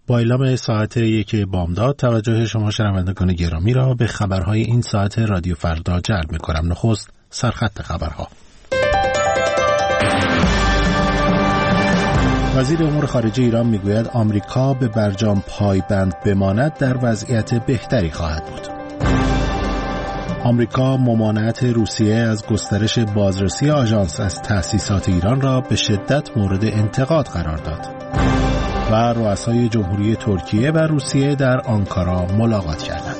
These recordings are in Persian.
با اعلام ساعت 1 بامداد توجه شما شنوندگان گرامی را به خبرهای این ساعت رادیو فردا جلب می‌کنم. نخست سرخط خبرها. وزیر امور خارجه ایران میگوید آمریکا به برجام پایبند بماند در وضعیت بهتری خواهد بود. آمریکا ممانعت روسیه از گسترش بازرسی آژانس از تأسیسات ایران را به شدت مورد انتقاد قرار داد. و رؤسای جمهوری ترکیه و روسیه در آنکارا ملاقات کردند.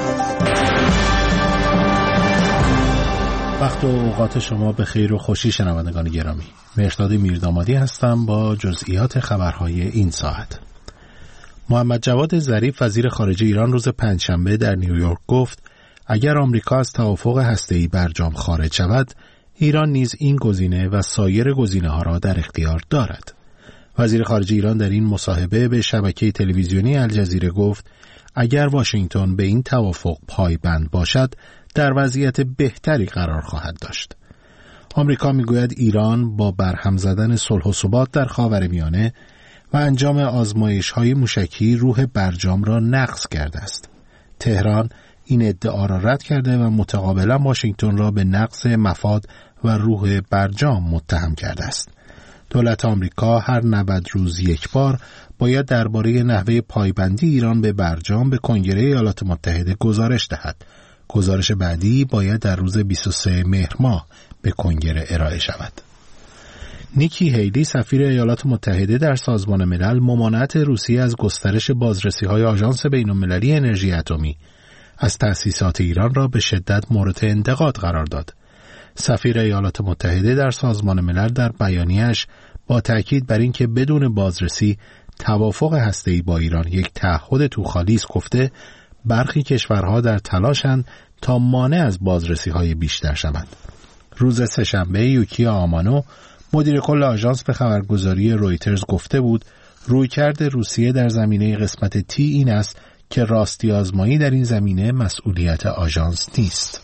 وقت و اوقات شما به خیر و خوشی شنوندگان گرامی. مهرداد میردامادی هستم با جزئیات خبرهای این ساعت. محمد جواد ظریف وزیر خارجه ایران روز پنجشنبه در نیویورک گفت اگر آمریکا از توافق هسته‌ای برجام خارج شود، ایران نیز این گزینه و سایر گزینه‌ها را در اختیار دارد. وزیر خارجه ایران در این مصاحبه به شبکه تلویزیونی الجزیره گفت اگر واشنگتن به این توافق پایبند باشد در وضعیت بهتری قرار خواهد داشت. آمریکا میگوید ایران با برهم زدن صلح و ثبات در خاورمیانه و انجام آزمایش‌های موشکی روح برجام را نقض کرده است. تهران این ادعا را رد کرده و متقابلا واشنگتن را به نقض مفاد و روح برجام متهم کرده است. دولت آمریکا هر 90 روز یک بار باید درباره نحوه پایبندی ایران به برجام به کنگره ایالات متحده گزارش دهد. گزارش بعدی باید در روز 23 مهر ماه به کنگره ارائه شود. نیکی هیلی سفیر ایالات متحده در سازمان ملل ممانعت روسیه از گسترش بازرسی‌های آژانس بین‌المللی انرژی اتمی از تأسیسات ایران را به شدت مورد انتقاد قرار داد. سفیر ایالات متحده در سازمان ملل در بیانیه‌اش با تأکید بر اینکه بدون بازرسی توافق هسته‌ای با ایران یک تعهد توخالی است گفته برخی کشورها در تلاشند تا مانع از بازرسی‌های بیشتر شوند. روز سه‌شنبه یوکیا آمانو مدیر کل آژانس به خبرگزاری رویترز گفته بود رویکرد روسیه در زمینه قسمت تی این است که راستی آزمایی در این زمینه مسئولیت آژانس نیست.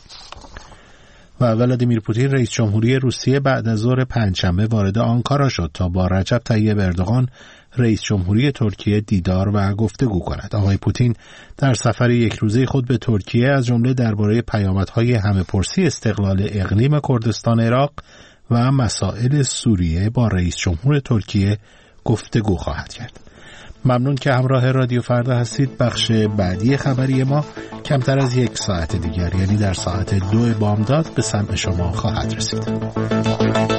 و ولادیمیر پوتین رئیس جمهوری روسیه بعد از ظهر پنجشنبه وارد آنکارا شد تا با رجب طیب اردوغان رئیس جمهوری ترکیه دیدار و گفتگو کند. آقای پوتین در سفر یک روزه خود به ترکیه از جمله درباره پیامدهای همه‌پرسی استقلال اقلیم کردستان عراق و مسائل سوریه با رئیس جمهور ترکیه گفتگو خواهد کرد. ممنون که همراه رادیو فردا هستید. بخش بعدی خبری ما کمتر از یک ساعت دیگر یعنی در ساعت 2 بامداد به سمع شما خواهد رسید.